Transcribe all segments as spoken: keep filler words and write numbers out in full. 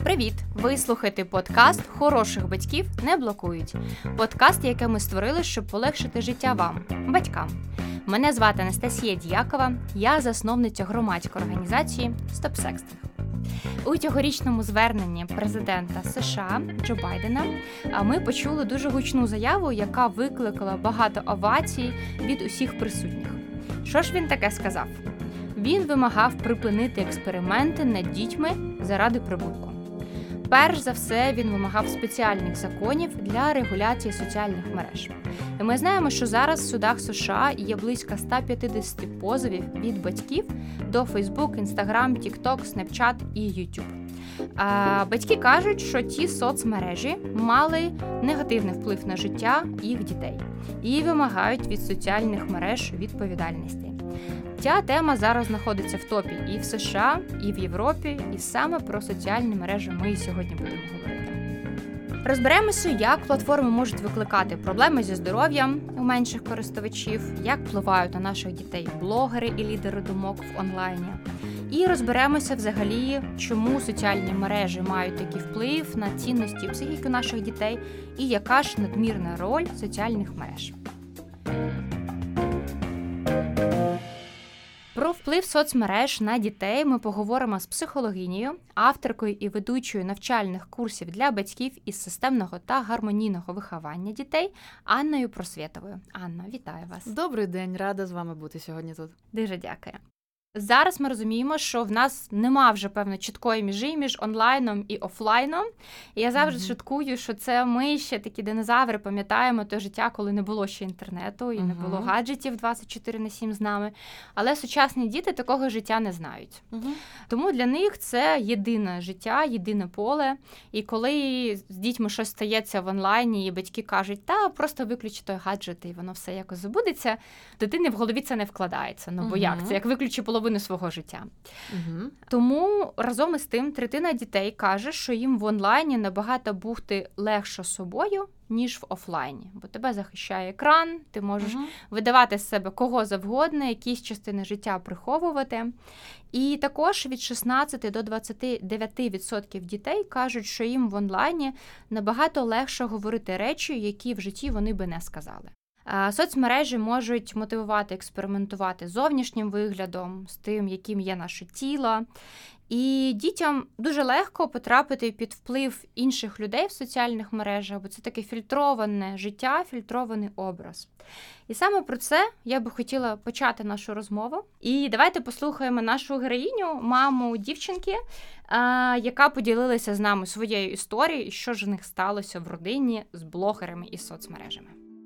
Привіт! Ви слухаєте подкаст «Хороших батьків не блокують». Подкаст, який ми створили, щоб полегшити життя вам, батькам. Мене звати Анастасія Діякова, я засновниця громадської організації «Стоп Секстинг». У цьогорічному зверненні президента США Джо Байдена ми почули дуже гучну заяву, яка викликала багато овацій від усіх присутніх. Що ж він таке сказав? Він вимагав припинити експерименти над дітьми заради прибутку. Перш за все, він вимагав спеціальних законів для регуляції соціальних мереж. І ми знаємо, що зараз в судах США є близько сто п'ятдесят позовів від батьків до Facebook, Instagram, TikTok, Snapchat і YouTube. А батьки кажуть, що ті соцмережі мали негативний вплив на життя їх дітей і вимагають від соціальних мереж відповідальності. Ця тема зараз знаходиться в топі і в США, і в Європі, і саме про соціальні мережі ми сьогодні будемо говорити. Розберемося, як платформи можуть викликати проблеми зі здоров'ям у менших користувачів, як впливають на наших дітей блогери і лідери думок в онлайні. І розберемося взагалі, чому соціальні мережі мають такий вплив на цінності і психіку наших дітей, і яка ж надмірна роль соціальних мереж. Про вплив соцмереж на дітей ми поговоримо з психологинею, авторкою і ведучою навчальних курсів для батьків із системного та гармонійного виховання дітей Анною Просвєтовою. Анно, вітаю вас. Добрий день, рада з вами бути сьогодні тут. Дуже дякую. Зараз ми розуміємо, що в нас нема вже, певно, чіткої межі між онлайном і офлайном. І я завжди mm-hmm. шуткую, що це ми ще такі динозаври пам'ятаємо те життя, коли не було ще інтернету і mm-hmm. не було гаджетів двадцять чотири на сім з нами. Але сучасні діти такого життя не знають. Mm-hmm. Тому для них це єдине життя, єдине поле. І коли з дітьми щось стається в онлайні, і батьки кажуть, та просто виключи той гаджет, і воно все якось забудеться, дитини в голові це не вкладається. Ну, бо mm-hmm. як? Це як виключи половину свого життя. Угу. Тому разом із тим третина дітей каже, що їм в онлайні набагато бути легше собою, ніж в офлайні. Бо тебе захищає екран, ти можеш угу. видавати з себе кого завгодно, якісь частини життя приховувати. І також від шістнадцять до двадцять дев'ять відсотків дітей кажуть, що їм в онлайні набагато легше говорити речі, які в житті вони би не сказали. Соцмережі можуть мотивувати експериментувати з зовнішнім виглядом, з тим, яким є наше тіло. І дітям дуже легко потрапити під вплив інших людей в соціальних мережах, бо це таке фільтроване життя, фільтрований образ. І саме про це я би хотіла почати нашу розмову. І давайте послухаємо нашу героїню, маму дівчинки, яка поділилася з нами своєю історією, і що ж у них сталося в родині з блогерами і соцмережами.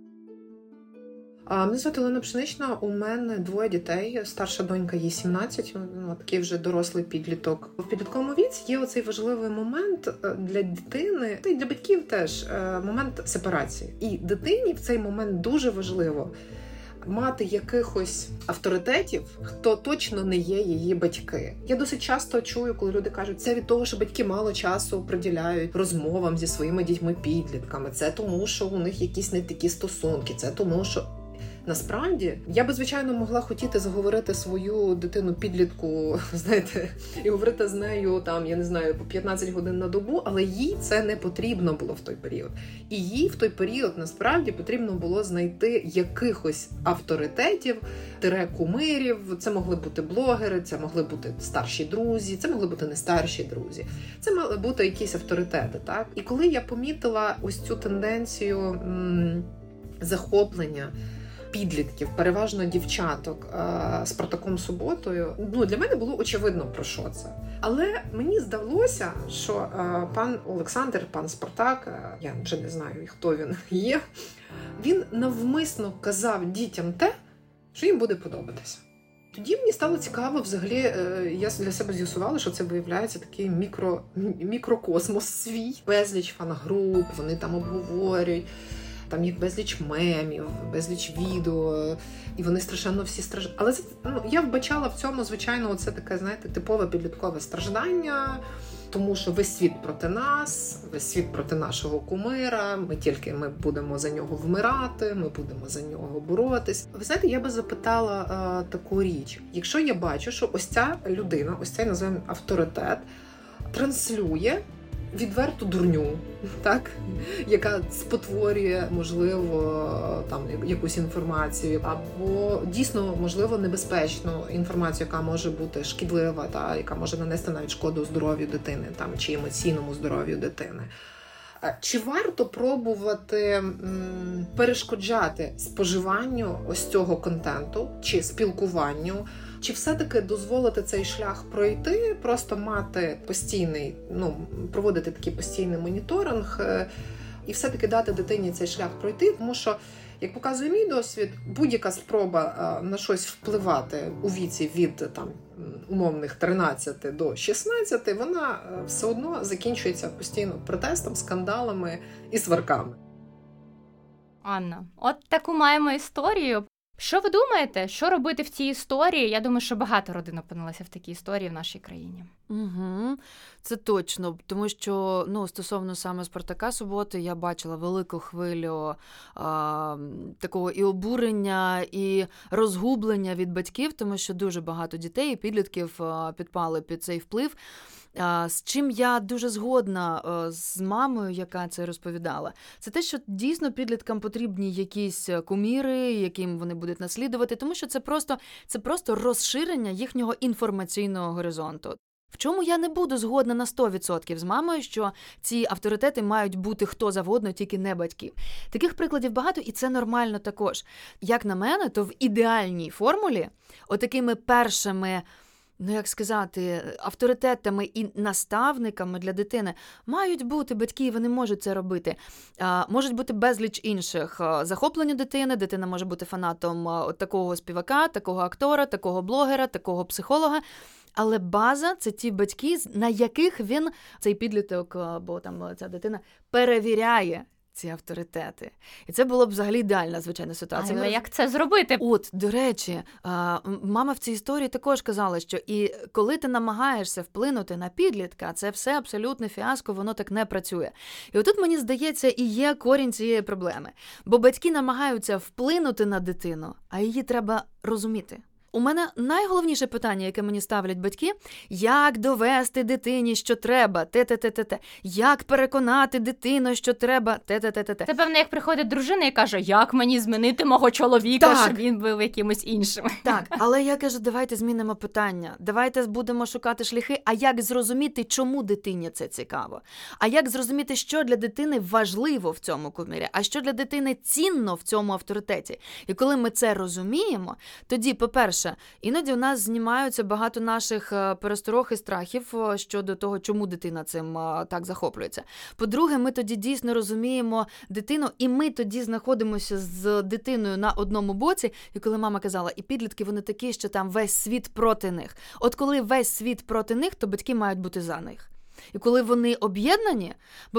Мене звати Олена Пшенична, у мене двоє дітей, старша донька їй сімнадцять, такий вже дорослий підліток. В підлітковому віці є оцей важливий момент для дитини, та й для батьків теж, момент сепарації. І дитині в цей момент дуже важливо мати якихось авторитетів, хто точно не є її батьки. Я досить часто чую, коли люди кажуть, це від того, що батьки мало часу приділяють розмовам зі своїми дітьми-підлітками, це тому, що у них якісь не такі стосунки, це тому, що... Насправді, я би, звичайно, могла хотіти заговорити свою дитину-підлітку, знаєте, і говорити з нею, там, я не знаю, по п'ятнадцять годин на добу, але їй це не потрібно було в той період. І їй в той період, насправді, потрібно було знайти якихось авторитетів, тире-кумирів, це могли бути блогери, це могли бути старші друзі, це могли бути не старші друзі, це мали бути якісь авторитети, так? І коли я помітила ось цю тенденцію м- захоплення підлітків, переважно дівчаток, з Спартаком Суботою, ну, для мене було очевидно, про що це. Але мені здалося, що пан Олександр, пан Спартак, я вже не знаю, хто він є, він навмисно казав дітям те, що їм буде подобатися. Тоді мені стало цікаво, взагалі, я для себе з'ясувала, що це виявляється такий мікро, мікрокосмос свій. Безліч фан-груп, вони там обговорюють. Там їх безліч мемів, безліч відео, і вони страшенно всі страждають. Але це, ну, я вбачала в цьому, звичайно, оце таке, знаєте, типове підліткове страждання, тому що весь світ проти нас, весь світ проти нашого кумира, ми тільки ми будемо за нього вмирати, ми будемо за нього боротись. Ви знаєте, я би запитала а, таку річ. Якщо я бачу, що ось ця людина, ось цей, називаємо, авторитет, транслює відверту дурню, так? Яка спотворює, можливо, там якусь інформацію, або дійсно, можливо, небезпечну інформацію, яка може бути шкідлива, та, яка може нанести навіть шкоду здоров'ю дитини там, чи емоційному здоров'ю дитини. Чи варто пробувати м, перешкоджати споживанню ось цього контенту, чи спілкуванню, чи все-таки дозволити цей шлях пройти, просто мати постійний, ну, проводити такий постійний моніторинг е, і все-таки дати дитині цей шлях пройти, тому що, як показує мій досвід, будь-яка спроба е, на щось впливати у віці від там умовних тринадцяти до шістнадцяти, вона все одно закінчується постійно протестом, скандалами і сварками. Анна, от таку маємо історію. Що ви думаєте, що робити в цій історії? Я думаю, що багато родин опинилося в такій історії в нашій країні. Угу, це точно, тому що, ну, стосовно саме «Спартака» суботи, я бачила велику хвилю а, такого і обурення, і розгублення від батьків, тому що дуже багато дітей і підлітків а, підпали під цей вплив. А, з чим я дуже згодна а, з мамою, яка це розповідала. Це те, що дійсно підліткам потрібні якісь куміри, яким вони будуть наслідувати, тому що це просто, це просто розширення їхнього інформаційного горизонту. В чому я не буду згодна на сто відсотків з мамою, що ці авторитети мають бути хто завгодно, тільки не батьки. Таких прикладів багато, і це нормально також. Як на мене, то в ідеальній формулі отакими першими, ну як сказати, авторитетами і наставниками для дитини мають бути батьки, і вони можуть це робити. А, можуть бути безліч інших захоплень дитини, дитина може бути фанатом от такого співака, такого актора, такого блогера, такого психолога. Але база – це ті батьки, на яких він, цей підліток, або там ця дитина, перевіряє ці авторитети. І це було б взагалі ідеальна, звичайно, ситуація. Але як це зробити? От, до речі, мама в цій історії також казала, що і коли ти намагаєшся вплинути на підлітка, це все абсолютне фіаско, воно так не працює. І отут, мені здається, і є корінь цієї проблеми. Бо батьки намагаються вплинути на дитину, а її треба розуміти. У мене найголовніше питання, яке мені ставлять батьки, як довести дитині, що треба, те-те-те-те-те, як переконати дитину, що треба, те-те-те-те-те. Це, певно, як приходить дружина і каже, як мені змінити мого чоловіка, так, щоб він був якимось іншим. Так, але я кажу, давайте змінимо питання, давайте будемо шукати шляхи, а як зрозуміти, чому дитині це цікаво, а як зрозуміти, що для дитини важливо в цьому кумирі, а що для дитини цінно в цьому авторитеті. І коли ми це розуміємо, тоді, по-перше, іноді у нас знімаються багато наших пересторог і страхів щодо того, чому дитина цим так захоплюється. По-друге, ми тоді дійсно розуміємо дитину, і ми тоді знаходимося з дитиною на одному боці. І коли мама казала, і підлітки, вони такі, що там весь світ проти них. От коли весь світ проти них, то батьки мають бути за них. І коли вони об'єднані, бо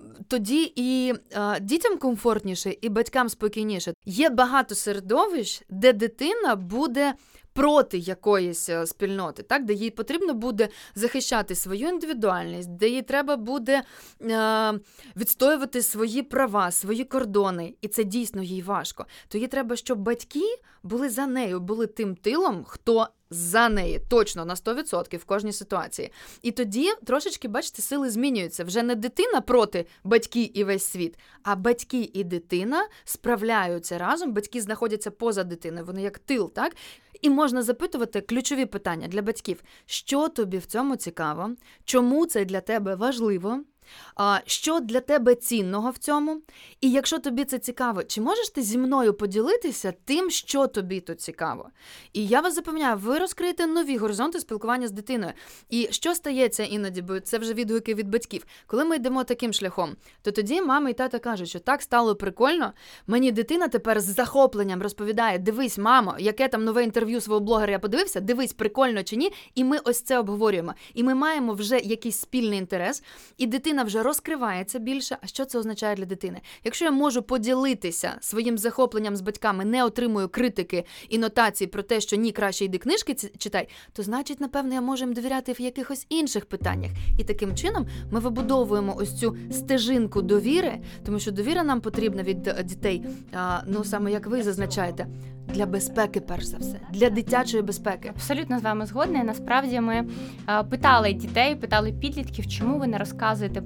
тоді і е, дітям комфортніше, і батькам спокійніше. Є багато середовищ, де дитина буде проти якоїсь спільноти, так, де їй потрібно буде захищати свою індивідуальність, де їй треба буде е, відстоювати свої права, свої кордони, і це дійсно їй важко. То їй треба, щоб батьки були за нею, були тим тилом, хто за неї, точно, на сто відсотків в кожній ситуації. І тоді трошечки, бачите, сили змінюються. Вже не дитина проти батьки і весь світ, а батьки і дитина справляються разом, батьки знаходяться поза дитиною, вони як тил, так? І можна запитувати ключові питання для батьків. Що тобі в цьому цікаво? Чому це для тебе важливо? Що для тебе цінного в цьому? І якщо тобі це цікаво, чи можеш ти зі мною поділитися тим, що тобі тут цікаво? І я вас запевняю, ви розкриєте нові горизонти спілкування з дитиною. І що стається іноді, бо це вже відгуки від батьків. Коли ми йдемо таким шляхом, то тоді мама і тата кажуть, що так стало прикольно, мені дитина тепер з захопленням розповідає, дивись, мамо, яке там нове інтерв'ю свого блогера я подивився, дивись, прикольно чи ні, і ми ось це обговорюємо. І ми маємо вже якийсь спільний інтерес, і дитина вже розкривається більше. А що це означає для дитини? Якщо я можу поділитися своїм захопленням з батьками, не отримую критики і нотації про те, що ні, краще йди книжки читай, то значить, напевно, я можу їм довіряти в якихось інших питаннях. І таким чином ми вибудовуємо ось цю стежинку довіри, тому що довіра нам потрібна від дітей, ну саме як ви зазначаєте, для безпеки, перш за все, для дитячої безпеки. Абсолютно з вами згодна. І насправді ми питали дітей, питали підлітків, чому ви не розказуєте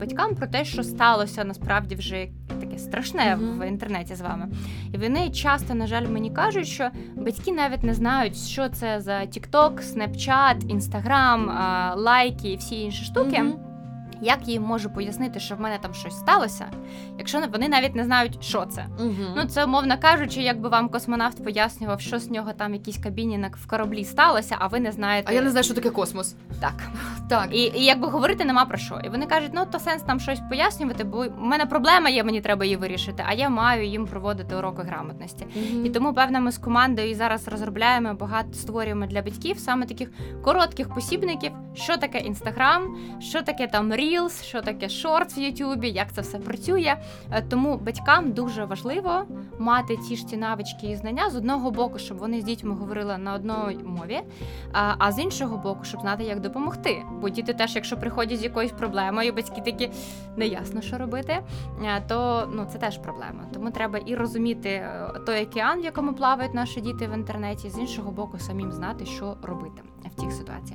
батькам про те, що сталося насправді вже таке страшне mm-hmm. в інтернеті з вами. І вони часто, на жаль, мені кажуть, що батьки навіть не знають, що це за TikTok, Snapchat, Instagram, лайки і всі інші штуки. Mm-hmm. Як їм можу пояснити, що в мене там щось сталося, якщо вони навіть не знають, що це. Угу. Ну, це, умовно кажучи, якби вам космонавт пояснював, що з нього там в якійсь кабіні в кораблі сталося, а ви не знаєте. А я не знаю, що таке космос. Так. так. І, і якби говорити нема про що. І вони кажуть, ну, то сенс там щось пояснювати, бо в мене проблема є, мені треба її вирішити, а я маю їм проводити уроки грамотності. Угу. І тому, певно, ми з командою зараз розробляємо, багато створюємо для батьків саме таких коротких посібників, що таке Інстаграм, що таке там Reels, що таке Shorts в Ютубі, як це все працює. Тому батькам дуже важливо мати ті ж ті навички і знання з одного боку, щоб вони з дітьми говорили на одній мові, а з іншого боку, щоб знати, як допомогти. Бо діти теж, якщо приходять з якоюсь проблемою, батьки такі, не ясно, що робити, то ну, це теж проблема. Тому треба і розуміти той океан, в якому плавають наші діти в інтернеті, з іншого боку, самим знати, що робити в тих ситуаціях.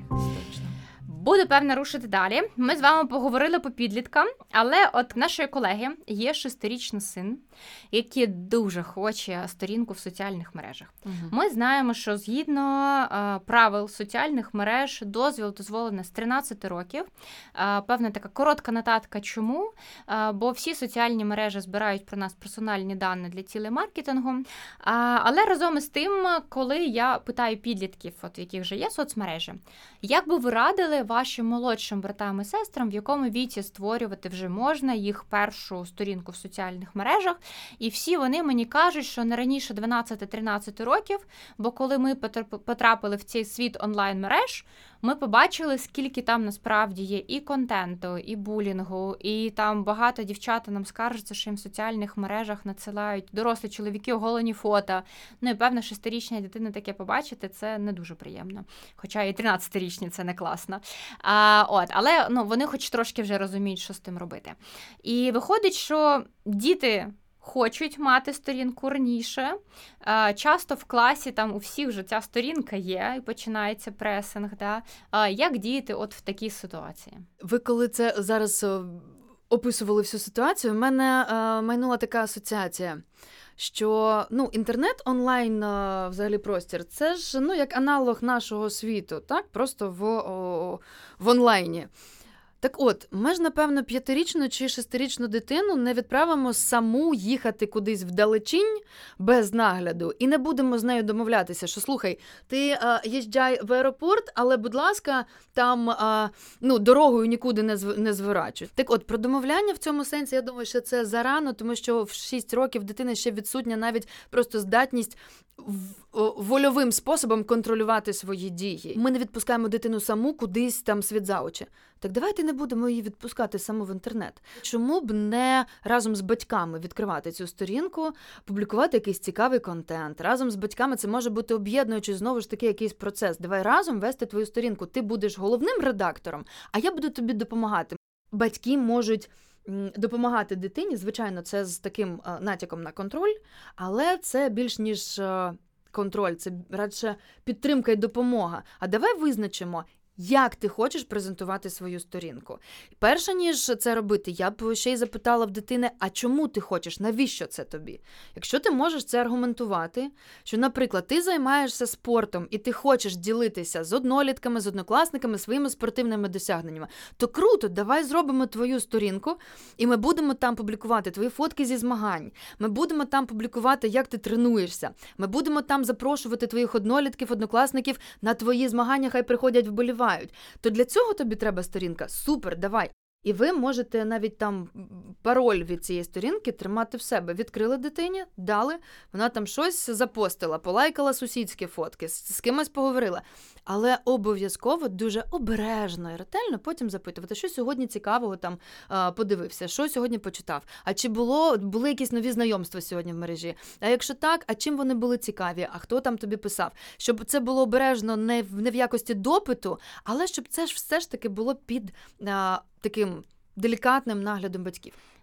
Буду, певно, рушити далі. Ми з вами поговорили по підліткам, але от нашої колеги є шестирічний син, який дуже хоче сторінку в соціальних мережах. Угу. Ми знаємо, що згідно е, правил соціальних мереж дозвіл дозволено з тринадцяти років. Е, певна така коротка нотатка чому, е, бо всі соціальні мережі збирають про нас персональні дані для цілей маркетингу. Е, але разом із тим, коли я питаю підлітків, от в яких вже є соцмережі, як би ви радили вашим молодшим братам і сестрам, в якому віці створювати вже можна їх першу сторінку в соціальних мережах. І всі вони мені кажуть, що не раніше дванадцяти-тринадцяти років, бо коли ми потрапили в цей світ онлайн-мереж, ми побачили, скільки там насправді є і контенту, і булінгу, і там багато дівчата нам скаржаться, що їм в соціальних мережах надсилають дорослі чоловіки оголені фото. Ну і певно, шестирічна дитина таке побачити, це не дуже приємно. Хоча і тринадцятирічні це не класно. А, от, але ну, вони хоч трошки вже розуміють, що з тим робити. І виходить, що діти хочуть мати сторінку раніше. Часто в класі там у всіх вже ця сторінка є, і починається пресинг. Да? Як діяти от в такій ситуації? Ви коли це зараз описували всю ситуацію, в мене майнула така асоціація, що ну, інтернет, онлайн взагалі простір, це ж ну, як аналог нашого світу, так? Просто в, о, в онлайні. Так от, ми ж, напевно, п'ятирічну чи шестирічну дитину не відправимо саму їхати кудись вдалечінь без нагляду і не будемо з нею домовлятися, що, слухай, ти а, їжджай в аеропорт, але, будь ласка, там а, ну, дорогою нікуди не, зв... не зворачуй. Так от, про домовляння в цьому сенсі, я думаю, що це зарано, тому що в шість років дитини ще відсутня навіть просто здатність вольовим способом контролювати свої дії. Ми не відпускаємо дитину саму кудись там світ за очі. Так давайте не будемо її відпускати саму в інтернет. Чому б не разом з батьками відкривати цю сторінку, публікувати якийсь цікавий контент? Разом з батьками це може бути об'єднуючий, знову ж таки, якийсь процес. Давай разом вести твою сторінку. Ти будеш головним редактором, а я буду тобі допомагати. Батьки можуть допомагати дитині, звичайно, це з таким натяком на контроль, але це більш ніж контроль, це радше підтримка і допомога. А давай визначимо, як ти хочеш презентувати свою сторінку. Перше, ніж це робити, я б ще й запитала в дитини, а чому ти хочеш, навіщо це тобі? Якщо ти можеш це аргументувати, що, наприклад, ти займаєшся спортом і ти хочеш ділитися з однолітками, з однокласниками своїми спортивними досягненнями, то круто, давай зробимо твою сторінку, і ми будемо там публікувати твої фотки зі змагань, ми будемо там публікувати, як ти тренуєшся, ми будемо там запрошувати твоїх однолітків, однокласників на твої змагання, хай приходять вболівати. То для цього тобі треба сторінка. Супер, давай. І ви можете навіть там пароль від цієї сторінки тримати в себе. Відкрили дитині, дали, вона там щось запостила, полайкала сусідські фотки, з, з кимось поговорила. Але обов'язково дуже обережно і ретельно потім запитувати, що сьогодні цікавого там а, подивився, що сьогодні почитав, а чи було, були якісь нові знайомства сьогодні в мережі, а якщо так, а чим вони були цікаві, а хто там тобі писав, щоб це було обережно не в, не в якості допиту, але щоб це ж все ж таки було під а, таким делікатним наглядом батьків.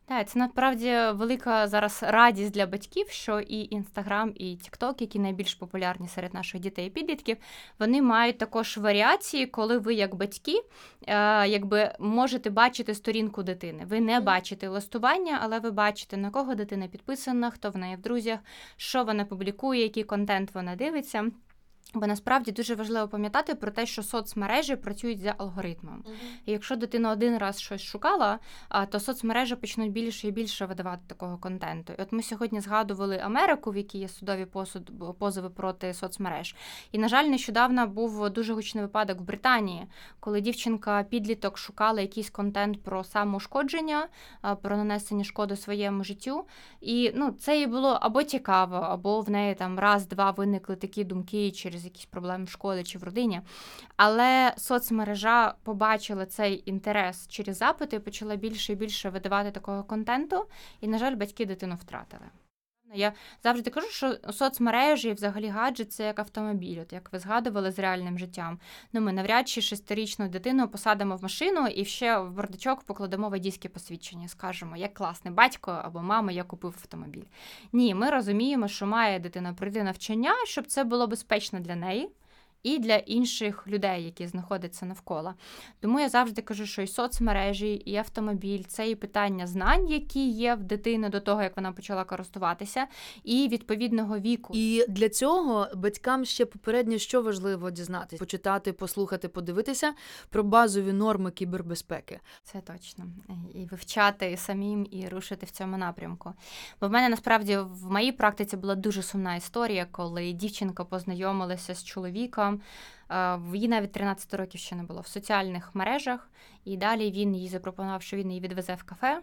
Так, це насправді велика зараз радість для батьків, що і Інстаграм, і Тікток, які найбільш популярні серед наших дітей і підлітків, вони мають також варіації, коли ви, як батьки, е, якби можете бачити сторінку дитини. Ви не бачите листування, але ви бачите, на кого дитина підписана, хто в неї в друзях, що вона публікує, який контент вона дивиться. Бо насправді дуже важливо пам'ятати про те, що соцмережі працюють за алгоритмом. Uh-huh. І якщо дитина один раз щось шукала, то соцмережі почнуть більше і більше видавати такого контенту. І от ми сьогодні згадували Америку, в якій є судові позови проти соцмереж. І, на жаль, нещодавно був дуже гучний випадок в Британії, коли дівчинка-підліток шукала якийсь контент про самоушкодження, про нанесення шкоди своєму життю. І ну, це їй було або цікаво, або в неї там раз-два виникли такі думки через якісь проблеми в школі чи в родині. Але соцмережа побачила цей інтерес через запити і почала більше і більше видавати такого контенту. І, на жаль, батьки дитину втратили. Я завжди кажу, що соцмережі і взагалі гаджет – це як автомобіль, от як ви згадували з реальним життям. Ну, ми навряд чи шестирічну дитину посадимо в машину і ще в бардачок покладемо водійське посвідчення. Скажемо, як класний батько або мама, я купив автомобіль. Ні, ми розуміємо, що має дитина пройти навчання, щоб це було безпечно для неї і для інших людей, які знаходяться навколо. Тому я завжди кажу, що і соцмережі, і автомобіль – це і питання знань, які є в дитини до того, як вона почала користуватися, і відповідного віку. І для цього батькам ще попередньо що важливо дізнатися? Почитати, послухати, подивитися про базові норми кібербезпеки. Це точно. І вивчати самим, і рушити в цьому напрямку. Бо в мене, насправді, в моїй практиці була дуже сумна історія, коли дівчинка познайомилася з чоловіком. Їй навіть тринадцять років ще не було в соціальних мережах, і далі він їй запропонував, що він її відвезе в кафе.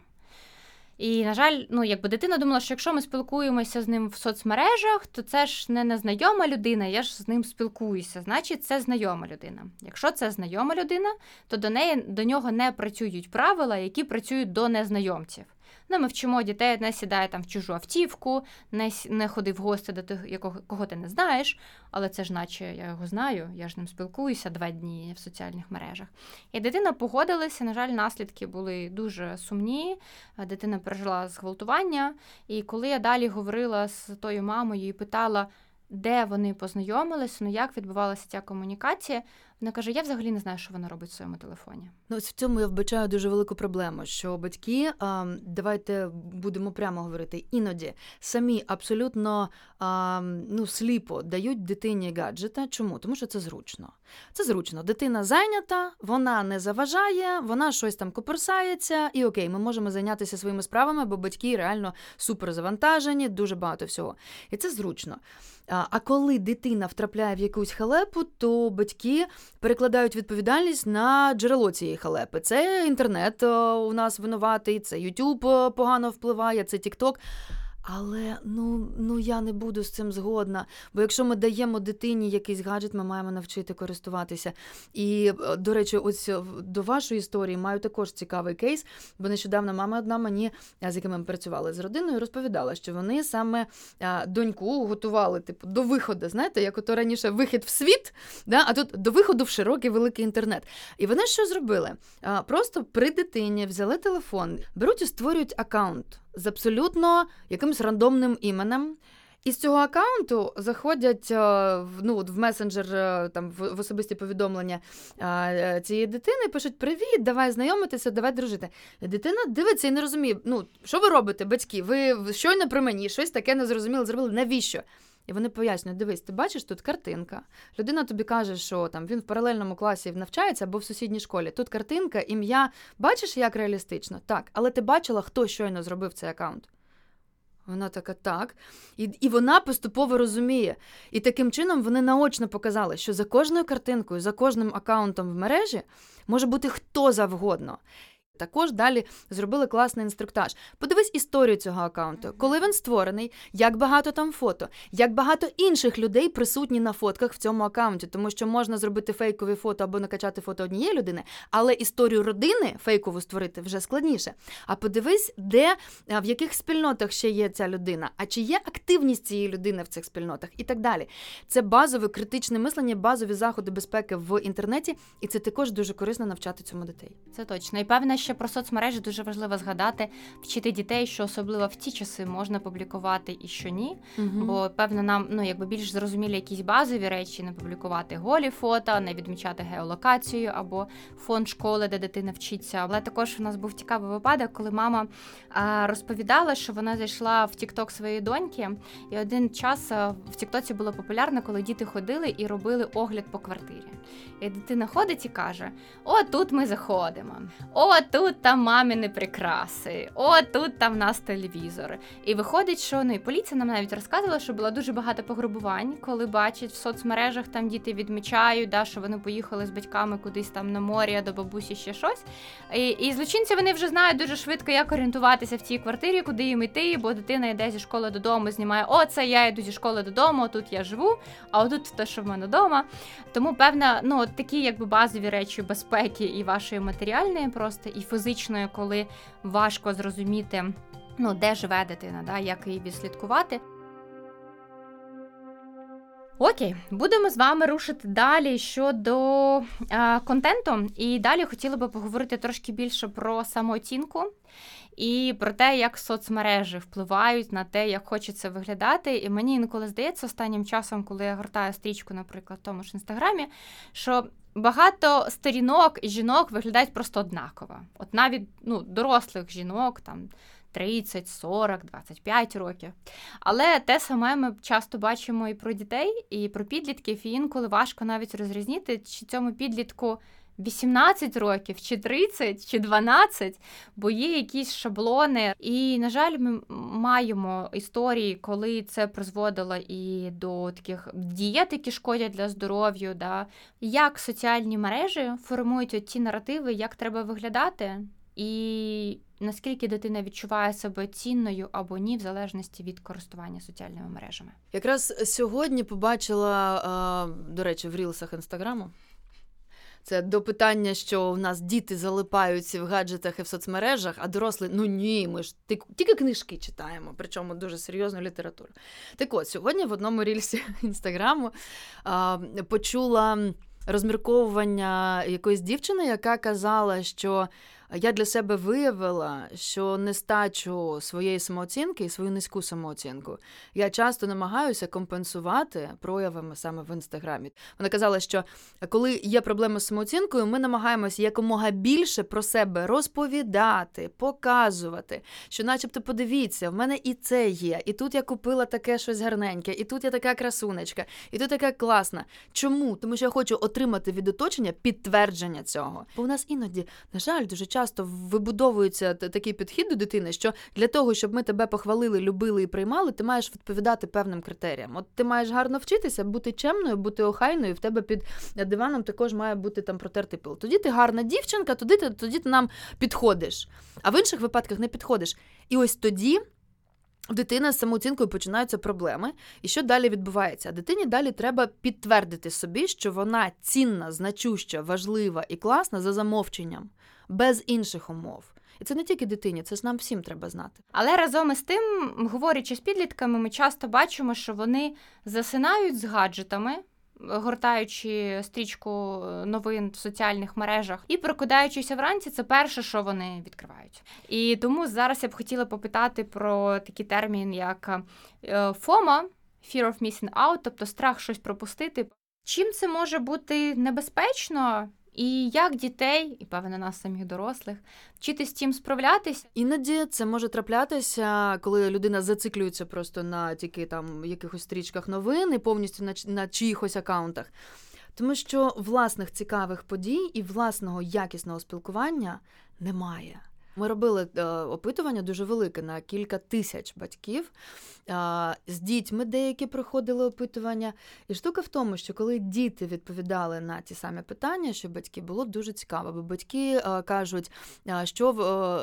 І, на жаль, ну, якби дитина думала, що якщо ми спілкуємося з ним в соцмережах, то це ж не незнайома людина, я ж з ним спілкуюся, значить, це знайома людина. Якщо це знайома людина, то до неї, до нього не працюють правила, які працюють до незнайомців. Ну, ми вчимо дітей, не сідай там в чужу автівку, не, не ходи в гості до тих, якого, кого ти не знаєш, але це ж наче я його знаю, я ж ним спілкуюся два дні в соціальних мережах. І дитина погодилася, на жаль, наслідки були дуже сумні, дитина пережила зґвалтування, і коли я далі говорила з тою мамою і питала, де вони познайомилися, ну як відбувалася ця комунікація, вона каже, я взагалі не знаю, що вона робить в своєму телефоні. Ну, ось в цьому я вбачаю дуже велику проблему, що батьки, а, давайте будемо прямо говорити, іноді самі абсолютно а, ну, сліпо дають дитині гаджета. Чому? Тому що це зручно. Це зручно. Дитина зайнята, вона не заважає, вона щось там коперсається, і окей, ми можемо зайнятися своїми справами, бо батьки реально суперзавантажені, дуже багато всього. І це зручно. А коли дитина втрапляє в якусь халепу, то батьки перекладають відповідальність на джерело цієї халепи. Це інтернет у нас винуватий, це YouTube погано впливає, це TikTok. Але, ну, ну, я не буду з цим згодна, бо якщо ми даємо дитині якийсь гаджет, ми маємо навчити користуватися. І, до речі, ось до вашої історії маю також цікавий кейс, бо нещодавно мама одна мені, з якими ми працювали з родиною, розповідала, що вони саме доньку готували, типу, до виходу, знаєте, як ото раніше вихід в світ, да? А тут до виходу в широкий великий інтернет. І вони що зробили? Просто при дитині взяли телефон, беруть і створюють акаунт з абсолютно якимось рандомним іменем. І з цього акаунту заходять ну, в месенджер, там, в особисті повідомлення цієї дитини, пишуть «Привіт, давай знайомитися, давай дружити». І дитина дивиться і не розуміє, ну, що ви робите, батьки? Ви щойно при мені щось таке незрозуміле зробили, навіщо? І вони пояснюють, дивись, ти бачиш, тут картинка. Людина тобі каже, що там він в паралельному класі навчається або в сусідній школі. Тут картинка, ім'я. Бачиш, як реалістично? Так. Але ти бачила, хто щойно зробив цей акаунт? Вона така, так. І, і вона поступово розуміє. І таким чином вони наочно показали, що за кожною картинкою, за кожним акаунтом в мережі може бути хто завгодно. Також далі зробили класний інструктаж. Подивись історію цього акаунту. Коли він створений, як багато там фото, як багато інших людей присутні на фотках в цьому акаунті. Тому що можна зробити фейкові фото або накачати фото однієї людини, але історію родини фейкову створити вже складніше. А подивись, де, в яких спільнотах ще є ця людина, а чи є активність цієї людини в цих спільнотах і так далі. Це базове критичне мислення, базові заходи безпеки в інтернеті, і це також дуже корисно навчати цьому дітей. Це точно. І певне, ще ще про соцмережі дуже важливо згадати, вчити дітей, що особливо в ті часи можна публікувати і що ні. Угу. Бо, певно, нам ну, якби більш зрозумілі якісь базові речі, не публікувати голі фото, не відмічати геолокацію або фон школи, де дитина вчиться. Але також у нас був цікавий випадок, коли мама а, розповідала, що вона зайшла в тік-ток своєї доньки, і один час а, в тік-тоці було популярно, коли діти ходили і робили огляд по квартирі. І дитина ходить і каже: о, тут ми заходимо, о, тут там маміни прикраси, о, тут там в нас телевізор. І виходить, що ну, і поліція нам навіть розказувала, що було дуже багато пограбувань, коли бачать в соцмережах, там діти відмічають, да, що вони поїхали з батьками кудись там на морі, до бабусі, ще щось. І, і злочинці, вони вже знають дуже швидко, як орієнтуватися в цій квартирі, куди їм йти, бо дитина йде зі школи додому, знімає: о, це я йду зі школи додому, тут я живу, а отут те, що в мене вдома. Тому, певно, ну, такі якби базові речі безпеки і вашої матеріальної просто, і фізичної, коли важко зрозуміти, ну, де живе дитина, да, як її відслідкувати. Окей, будемо з вами рушити далі щодо е, контенту. І далі хотіла би поговорити трошки більше про самооцінку і про те, як соцмережі впливають на те, як хочеться виглядати. І мені інколи здається останнім часом, коли я гортаю стрічку, наприклад, в тому ж Інстаграмі, що багато сторінок і жінок виглядають просто однаково. От навіть ну, дорослих жінок, там, тридцять, сорок, двадцять п'ять років. Але те саме ми часто бачимо і про дітей, і про підлітків, і інколи важко навіть розрізнити, чи цьому підлітку вісімнадцять років, чи тридцять, чи дванадцять, бо є якісь шаблони. І, на жаль, ми маємо історії, коли це призводило і до таких дієт, які шкодять для здоров'я, да? Як соціальні мережі формують от ті наративи, як треба виглядати, і наскільки дитина відчуває себе цінною або ні, в залежності від користування соціальними мережами. Якраз сьогодні побачила, до речі, в рілсах Інстаграму, це до питання, що в нас діти залипають в гаджетах і в соцмережах, а дорослі, ну ні, ми ж тільки книжки читаємо, причому дуже серйозну літературу. Так от, сьогодні в одному рілсі Інстаграму почула розмірковування якоїсь дівчини, яка казала, що я для себе виявила, що нестачу своєї самооцінки і свою низьку самооцінку я часто намагаюся компенсувати проявами саме в Інстаграмі. Вона казала, що коли є проблеми з самооцінкою, ми намагаємося якомога більше про себе розповідати, показувати, що начебто подивіться, в мене і це є, і тут я купила таке щось гарненьке, і тут я така красунечка, і тут така класна. Чому? Тому що я хочу отримати від оточення підтвердження цього. Бо у нас іноді, на жаль, дуже часто часто вибудовується такий підхід до дитини, що для того, щоб ми тебе похвалили, любили і приймали, ти маєш відповідати певним критеріям. От ти маєш гарно вчитися, бути чемною, бути охайною, в тебе під диваном також має бути там протертий пил. Тоді ти гарна дівчинка, тоді ти, тоді ти нам підходиш. А в інших випадках не підходиш. І ось тоді в дитини з самооцінкою починаються проблеми. І що далі відбувається? А дитині далі треба підтвердити собі, що вона цінна, значуща, важлива і класна за замовченням, без інших умов. І це не тільки дитині, це ж нам всім треба знати. Але разом із тим, говорячи з підлітками, ми часто бачимо, що вони засинають з гаджетами, гортаючи стрічку новин в соціальних мережах, і прокидаючися вранці, це перше, що вони відкривають. І тому зараз я б хотіла попитати про такий термін, як фомо, Fear of Missing Out, тобто страх щось пропустити. Чим це може бути небезпечно? І як дітей, і, певно, нас самих дорослих, вчити з цим справлятися? Іноді це може траплятися, коли людина зациклюється просто на тільки там якихось стрічках новин і повністю на, на чиїхось акаунтах. Тому що власних цікавих подій і власного якісного спілкування немає. Ми робили е, опитування дуже велике на кілька тисяч батьків. Е, з дітьми деякі проходили опитування. І штука в тому, що коли діти відповідали на ті самі питання, що батьки, було дуже цікаво. Бо батьки е, кажуть, е, що,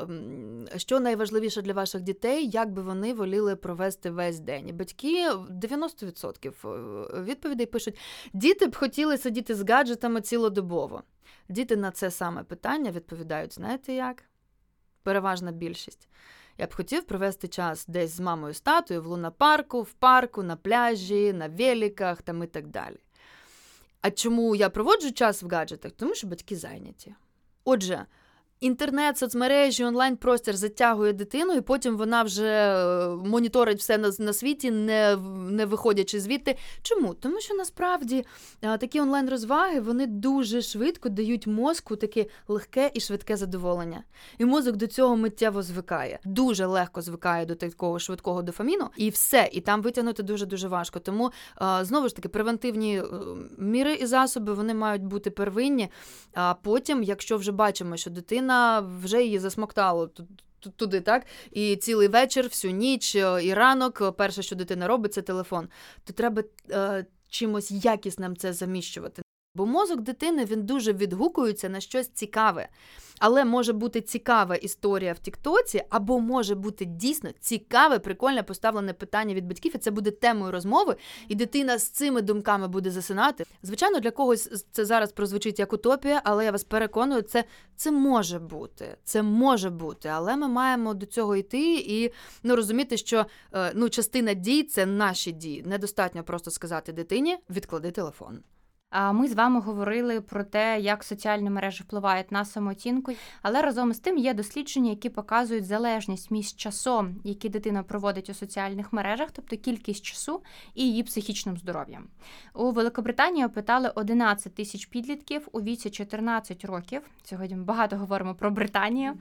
е, що найважливіше для ваших дітей, як би вони воліли провести весь день. І батьки дев'яносто відсотків відповідей пишуть, діти б хотіли сидіти з гаджетами цілодобово. Діти на це саме питання відповідають, знаєте як? Переважна більшість. Я б хотів провести час десь з мамою з татою в лунапарку, в парку, на пляжі, на великах там і так далі. А чому я проводжу час в гаджетах? Тому що батьки зайняті. Отже, Інтернет, соцмережі, онлайн-простір затягує дитину, і потім вона вже моніторить все на, на світі, не, не виходячи звідти. Чому? Тому що насправді такі онлайн-розваги, вони дуже швидко дають мозку таке легке і швидке задоволення. І мозок до цього миттєво звикає. Дуже легко звикає до такого швидкого дофаміну, і все, і там витягнути дуже-дуже важко. Тому, знову ж таки, превентивні міри і засоби, вони мають бути первинні, а потім, якщо вже бачимо, що дитина вже її засмоктало туди, так? І цілий вечір, всю ніч, і ранок, перше, що дитина робить, це телефон. То треба е, чимось якісним це заміщувати. Бо мозок дитини, він дуже відгукується на щось цікаве. Але може бути цікава історія в Тіктоці, або може бути дійсно цікаве, прикольне поставлене питання від батьків, і це буде темою розмови, і дитина з цими думками буде засинати. Звичайно, для когось це зараз прозвучить як утопія, але я вас переконую, це, це може бути. Це може бути, але ми маємо до цього йти і ну, розуміти, що ну, частина дій – це наші дії. Недостатньо просто сказати дитині «відклади телефон». Ми з вами говорили про те, як соціальні мережі впливають на самооцінку, але разом з тим є дослідження, які показують залежність між часом, який дитина проводить у соціальних мережах, тобто кількість часу, і її психічним здоров'ям. У Великобританії опитали одинадцять тисяч підлітків у віці чотирнадцять років. Сьогодні ми багато говоримо про Британію.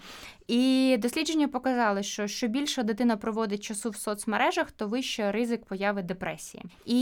І дослідження показали, що що більше дитина проводить часу в соцмережах, то вищий ризик появи депресії.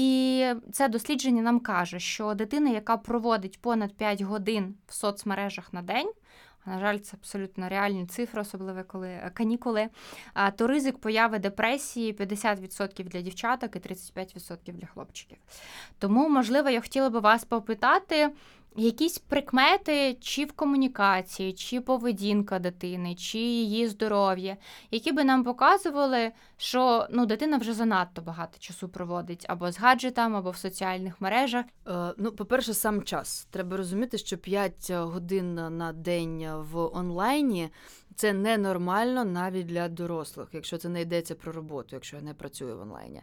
І це дослідження нам каже, що дитина, яка проводить понад п'ять годин в соцмережах на день, на жаль, це абсолютно реальні цифри, особливо коли канікули, то ризик появи депресії п'ятдесят відсотків для дівчаток і тридцять п'ять відсотків для хлопчиків. Тому, можливо, я хотіла би вас попитати, якісь прикмети чи в комунікації, чи поведінка дитини, чи її здоров'я, які би нам показували, що ну, дитина вже занадто багато часу проводить або з гаджетами, або в соціальних мережах. Е, ну, по-перше, сам час. Треба розуміти, що п'ять годин на день в онлайні – це ненормально навіть для дорослих, якщо це не йдеться про роботу, якщо я не працюю в онлайні.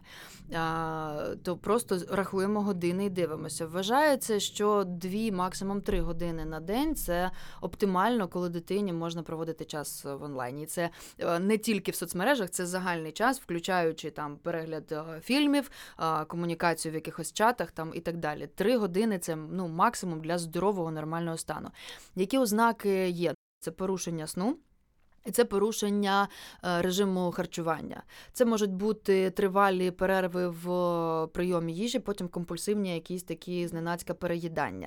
А, то просто рахуємо години і дивимося. Вважається, що дві, максимум три години на день – це оптимально, коли дитині можна проводити час в онлайні. І це не тільки в соцмережах, це загальний час, включаючи там перегляд фільмів, комунікацію в якихось чатах там, і так далі. Три години – це ну, максимум для здорового, нормального стану. Які ознаки є? Це порушення сну. І це порушення режиму харчування. Це можуть бути тривалі перерви в прийомі їжі, потім компульсивні якісь такі зненацька переїдання.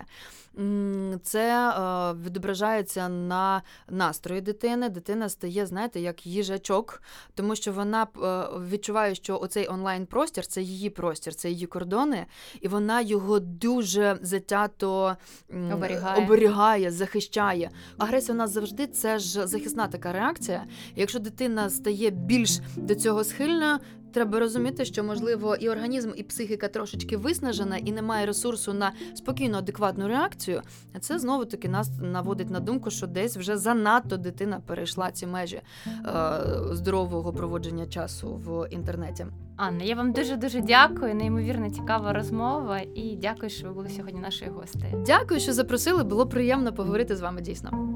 Це відображається на настрої дитини. Дитина стає, знаєте, як їжачок, тому що вона відчуває, що оцей онлайн-простір – це її простір, це її кордони, і вона його дуже затято оберігає, оберігає захищає. Агресія у нас завжди – це ж захисна така реакція. Реакція. Якщо дитина стає більш до цього схильна, треба розуміти, що, можливо, і організм, і психіка трошечки виснажена, і немає ресурсу на спокійну, адекватну реакцію. А це, знову-таки, нас наводить на думку, що десь вже занадто дитина перейшла ці межі е- здорового проводження часу в інтернеті. Анна, я вам дуже-дуже дякую. Неймовірно цікава розмова. І дякую, що ви були сьогодні нашою гостею. Дякую, що запросили. Було приємно поговорити з вами, дійсно.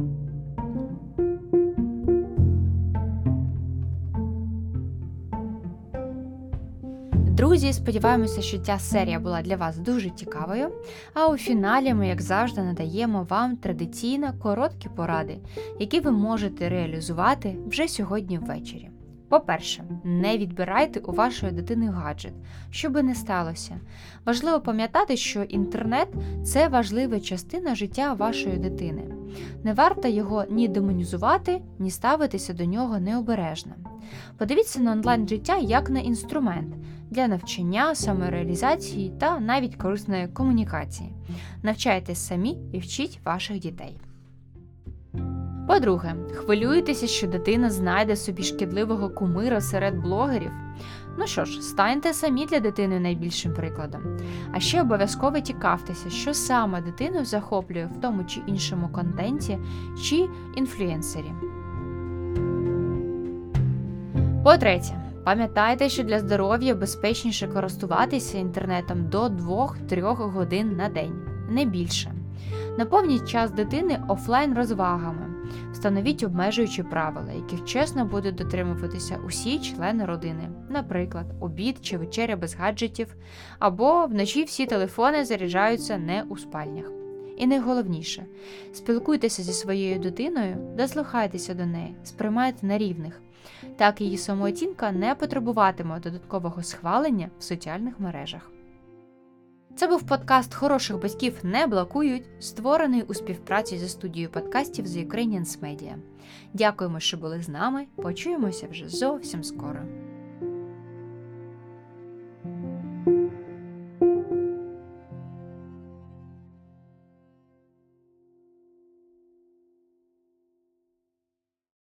Друзі, сподіваємося, що ця серія була для вас дуже цікавою, а у фіналі ми, як завжди, надаємо вам традиційно короткі поради, які ви можете реалізувати вже сьогодні ввечері. По-перше, не відбирайте у вашої дитини гаджет, що би не сталося. Важливо пам'ятати, що інтернет – це важлива частина життя вашої дитини. Не варто його ні демонізувати, ні ставитися до нього необережно. Подивіться на онлайн-життя як на інструмент для навчання, самореалізації та навіть корисної комунікації. Навчайтесь самі і вчіть ваших дітей. По-друге, хвилюєтеся, що дитина знайде собі шкідливого кумира серед блогерів? Ну що ж, станьте самі для дитини найбільшим прикладом. А ще обов'язково цікавтеся, що саме дитину захоплює в тому чи іншому контенті чи інфлюенсері. По-третє, пам'ятайте, що для здоров'я безпечніше користуватися інтернетом до двох-трьох годин на день, не більше. Наповніть час дитини офлайн розвагами. Встановіть обмежуючі правила, яких чесно будуть дотримуватися усі члени родини. Наприклад, обід чи вечеря без гаджетів, або вночі всі телефони заряджаються не у спальнях. І найголовніше – спілкуйтеся зі своєю дитиною, дослухайтеся до неї, сприймайте на рівних. Так її самооцінка не потребуватиме додаткового схвалення в соціальних мережах. Це був подкаст «Хороших батьків не блокують», створений у співпраці зі студією подкастів The Ukrainians Media. Дякуємо, що були з нами. Почуємося вже зовсім скоро.